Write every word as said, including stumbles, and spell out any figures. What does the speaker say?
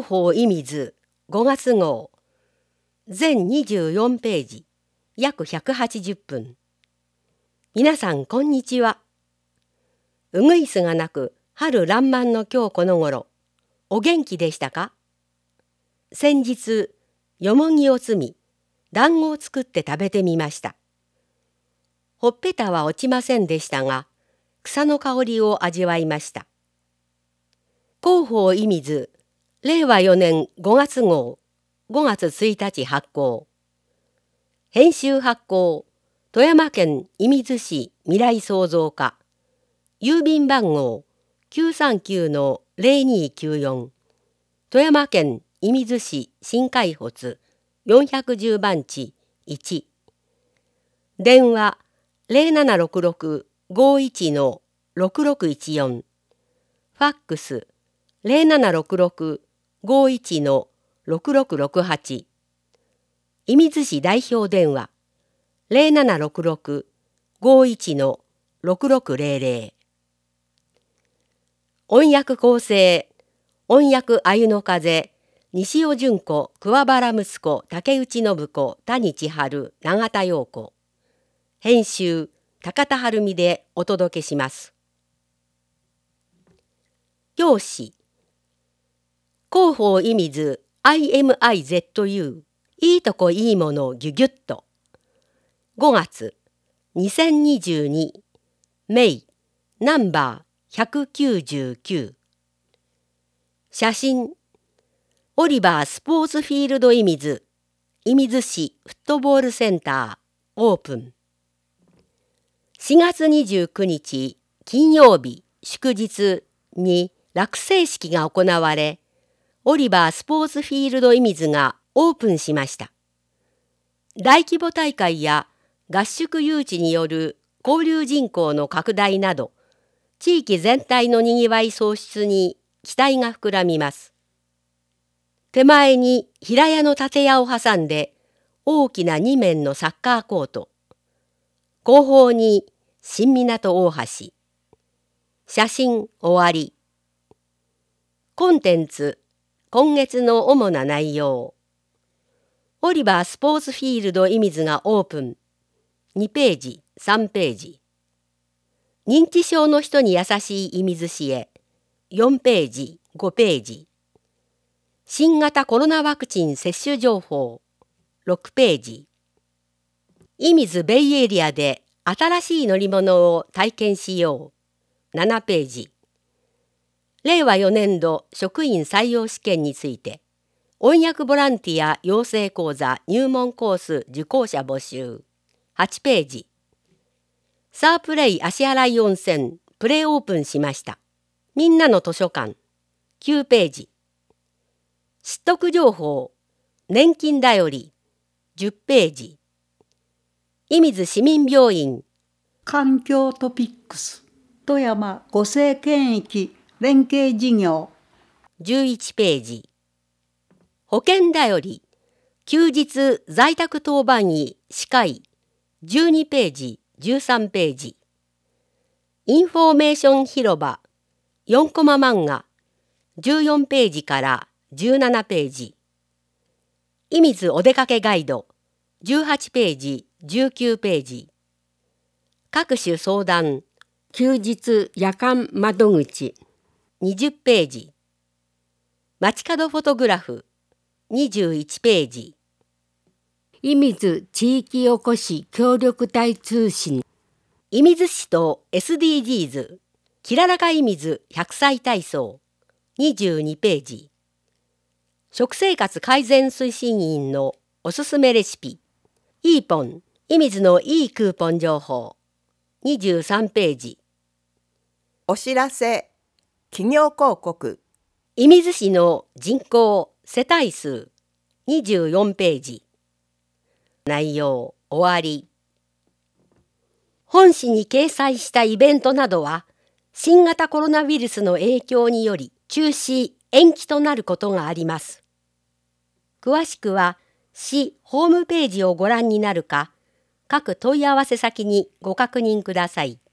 広報射水ごがつ号全にじゅうよんページ約ひゃくはちじゅっぷん。皆さんこんにちは。うぐいすがなく春爛漫の今日この頃、お元気でしたか？先日よもぎを摘み団子を作って食べてみました。ほっぺたは落ちませんでしたが、草の香りを味わいました。広報射水れいわよねんごがつ号ごがつついたち発行。編集発行富山県射水市未来創造課。郵便番号 きゅうさんきゅうのぜろにきゅうよん 富山県射水市新海発よんひゃくじゅうばんちいち。電話 ゼロななろくろくごいちのろくろくいちよん。ファックス ゼロななろくろくごいちのろくろくろくはち。射水市代表電話 ゼロななろくろくごいちのろくろくぜろぜろ。音訳構成音訳あゆの風西尾純子桑原息子竹内信子谷千春永田陽子。編集高田晴美でお届けします。教師広報射水 アイエムアイゼットユー いいとこいいものギュギュッと。ごがつにせんにじゅうにメイナンバーひゃくきゅうじゅうきゅう。写真オリバースポーツフィールド射水射水市フットボールセンターオープン。しがつにじゅうくにち金曜日祝日に落成式が行われ、オリバースポーツフィールド射水がオープンしました。大規模大会や合宿誘致による交流人口の拡大など、地域全体のにぎわい創出に期待が膨らみます。手前に平屋の建屋を挟んで大きなに面のサッカーコート。後方に新港大橋。写真終わり。コンテンツ今月の主な内容。オリバースポーツフィールド射水がオープン。にページ、さんページ。認知症の人に優しい射水市へ。よんページ、ごページ。新型コロナワクチン接種情報。ろくページ。射水ベイエリアで新しい乗り物を体験しよう。ななページ。れいわよねんど職員採用試験について、音訳ボランティア養成講座入門コース受講者募集。はちページ。サープレイ足洗温泉プレオープンしました。みんなの図書館。きゅうページ。知得情報年金だよりじゅっページ。射水市民病院環境トピックス富山五世圏域連携事業じゅういちページ。保険だより休日在宅当番医歯科医じゅうにページじゅうさんページ。インフォメーション広場よんコマ漫画じゅうよんページからじゅうななページ。射水お出かけガイドじゅうはちページじゅうきゅうページ。各種相談休日夜間窓口にじゅっページ。街角フォトグラフにじゅういちページ。射水地域おこし協力隊通信射水市と エスディージーズ きららか射水ひゃくさい体操にじゅうにページ。食生活改善推進員のおすすめレシピイーポン射水のいいクーポン情報にじゅうさんページ。 お知らせ企業広告射水市の人口世帯数にじゅうよんページ。内容終わり。本誌に掲載したイベントなどは新型コロナウイルスの影響により中止延期となることがあります。詳しくは市ホームページをご覧になるか各問い合わせ先にご確認ください。